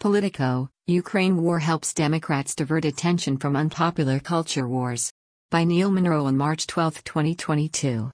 Politico, Ukraine war helps Democrats divert attention from unpopular culture wars. By Neil Monroe on March 12, 2022.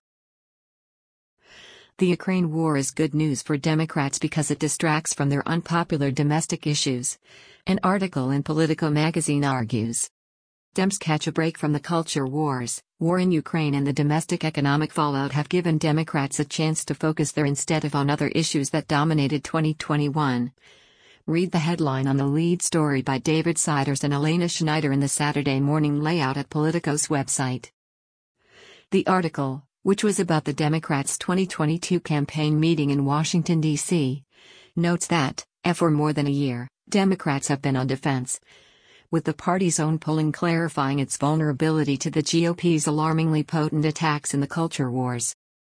The Ukraine war is good news for Democrats because it distracts from their unpopular domestic issues. An article in Politico magazine argues. Dems catch a break from the culture wars. War in Ukraine and the domestic economic fallout have given Democrats a chance to focus there instead of on other issues that dominated 2021. Read the headline on the lead story by David Siders and Elena Schneider in the Saturday morning layout at Politico's website. The article, which was about the Democrats' 2022 campaign meeting in Washington, D.C., notes that, for more than a year, Democrats have been on defense, with the party's own polling clarifying its vulnerability to the GOP's alarmingly potent attacks in the culture wars.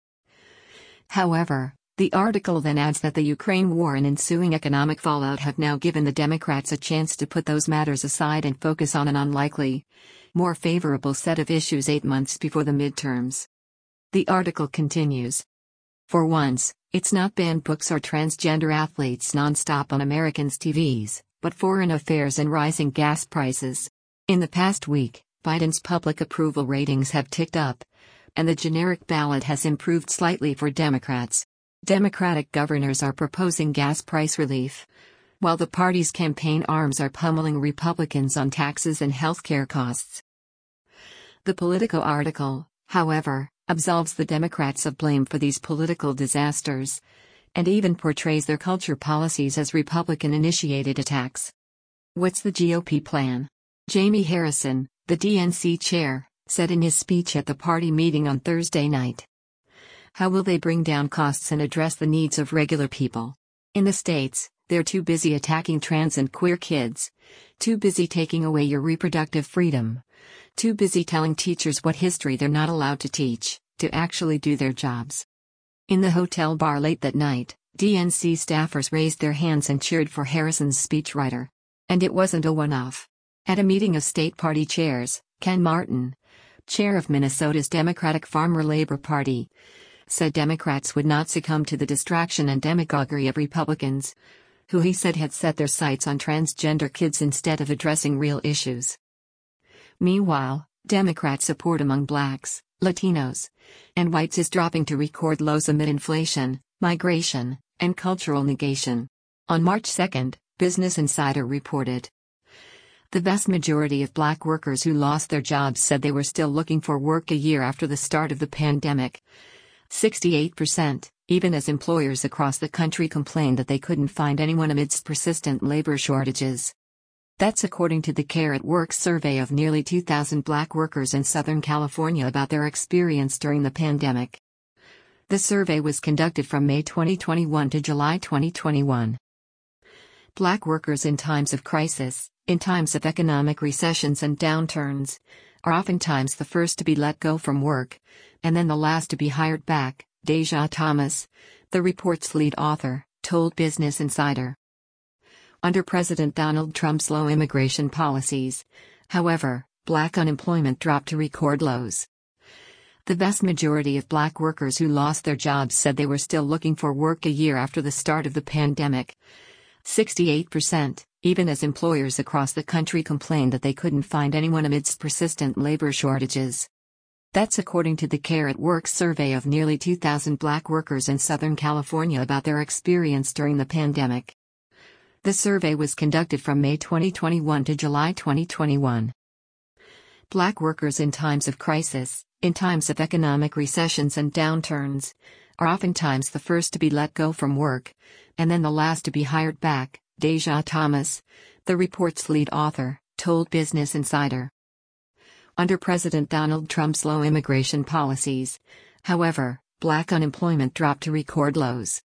However, the article then adds that the Ukraine war and ensuing economic fallout have now given the Democrats a chance to put those matters aside and focus on an unlikely, more favorable set of issues 8 months before the midterms. The article continues. For once, it's not banned books or transgender athletes nonstop on Americans' TVs, but foreign affairs and rising gas prices. In the past week, Biden's public approval ratings have ticked up, and the generic ballot has improved slightly for Democrats. Democratic governors are proposing gas price relief, while the party's campaign arms are pummeling Republicans on taxes and healthcare costs. The Politico article, however, absolves the Democrats of blame for these political disasters, and even portrays their culture policies as Republican-initiated attacks. What's the GOP plan? Jamie Harrison, the DNC chair, said in his speech at the party meeting on Thursday night. How will they bring down costs and address the needs of regular people? In the States, they're too busy attacking trans and queer kids, too busy taking away your reproductive freedom, too busy telling teachers what history they're not allowed to teach, to actually do their jobs. In the hotel bar late that night, DNC staffers raised their hands and cheered for Harrison's speechwriter. And it wasn't a one-off. At a meeting of state party chairs, Ken Martin, chair of Minnesota's Democratic Farmer Labor Party, said Democrats would not succumb to the distraction and demagoguery of Republicans, who he said had set their sights on transgender kids instead of addressing real issues. Meanwhile, Democrat support among blacks, Latinos, and whites is dropping to record lows amid inflation, migration, and cultural negation. On March 2, Business Insider reported. The vast majority of black workers who lost their jobs said they were still looking for work a year after the start of the pandemic. 68%, even as employers across the country complained that they couldn't find anyone amidst persistent labor shortages. That's according to the Care at Work survey of nearly 2,000 black workers in Southern California about their experience during the pandemic. The survey was conducted from May 2021 to July 2021. Black workers in times of crisis, in times of economic recessions and downturns, are oftentimes the first to be let go from work, and then the last to be hired back, Deja Thomas, the report's lead author, told Business Insider. Under President Donald Trump's low immigration policies, however, black unemployment dropped to record lows. The vast majority of black workers who lost their jobs said they were still looking for work a year after the start of the pandemic. 68%, even as employers across the country complained that they couldn't find anyone amidst persistent labor shortages. That's according to the Care at Work survey of nearly 2,000 black workers in Southern California about their experience during the pandemic. The survey was conducted from May 2021 to July 2021. Black workers in times of crisis, in times of economic recessions and downturns, are oftentimes the first to be let go from work, and then the last to be hired back, Deja Thomas, the report's lead author, told Business Insider. Under President Donald Trump's low immigration policies, however, black unemployment dropped to record lows.